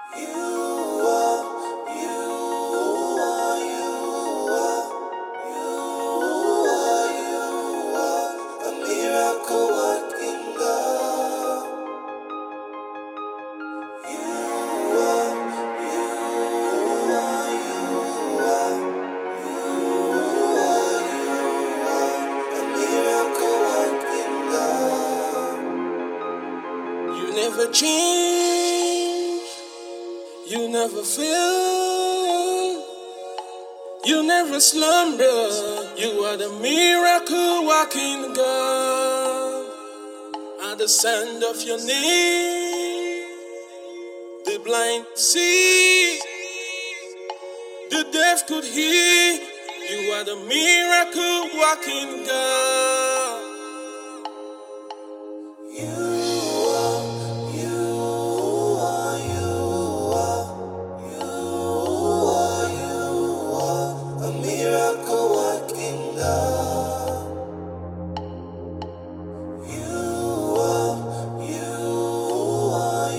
You are, you are, you are a miracle working God. You are, you are, a miracle working God. You never change, you never fail. You never slumber, you are the miracle walking God. At the sound of your name, the blind see, the deaf could hear. You are the miracle walking God. You are, you are, a miracle working God. You are, you are,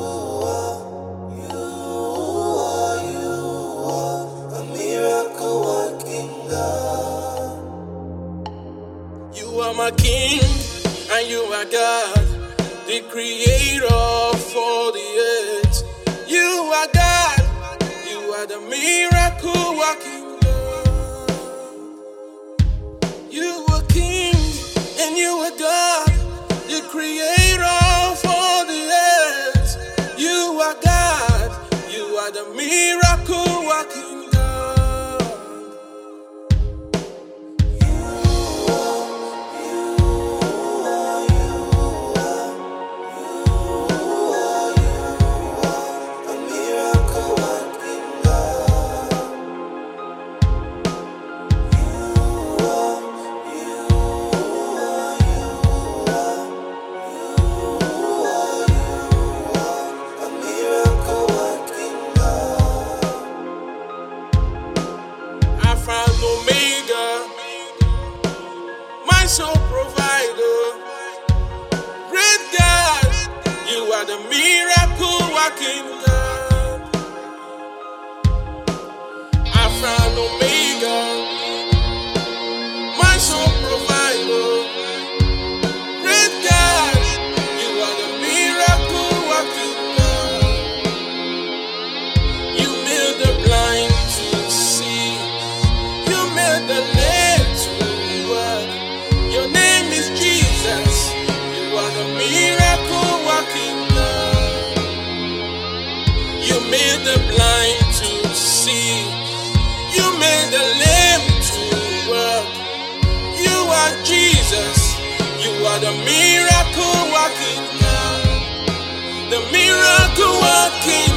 a miracle working God. You are my King and you are God, the creator of all the earth. You are God, you are the miracle working God. You are King and you are God, the creator of all the earth. You are God, you are the miracle working God. A miracle working God. A miracle working God. Alpha and Omega, my soul provider, great God, you are the miracle working God. Alpha and Omega, my soul provider, great God, you are the miracle working God. You made the blind to see, you made the lame to walk. Your name is Jesus, you are the miracle working God. You made the blind to see, you made the lame to walk. You are Jesus, you are the miracle working God, the miracle working